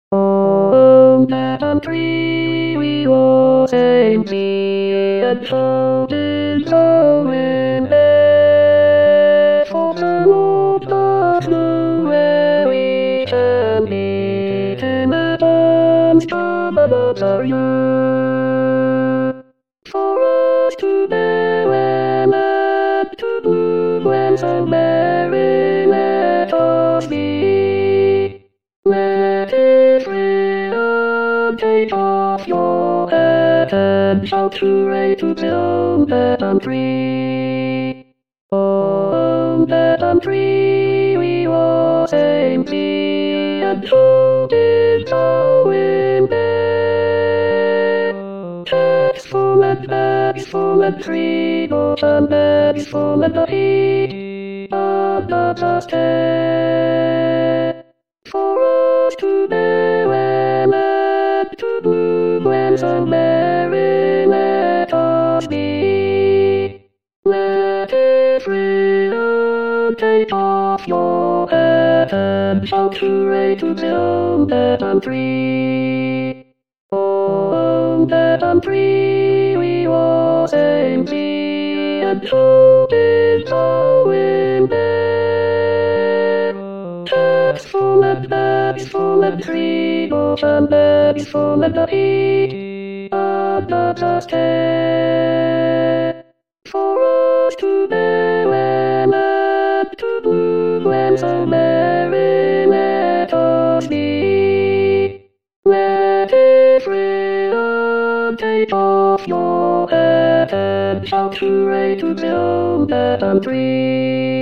On that tree we was empty and so did the wind bear. For the Lord does know where we can meet in the dance of another year. For us to bear and not to bloom when so merry let us be. Let it freedom take off your hat and shout hooray to the Old tree. On that tree we was empty and so did the wind bear. Checks full and bags full and tree notes and bags full and the heat and the dust air. For us to bear and not to bloom when so merry let us be. Let it freedom take off your hat and shout hooray to the Old tree. On that tree we was empty and so did the wind bear. Checks full and bags full and tree notes and bags full and the heat and the dust air. For us to bear and not to bloom when so merry let us be. Let it freedom take off your hat and shout hooray to the Old tree.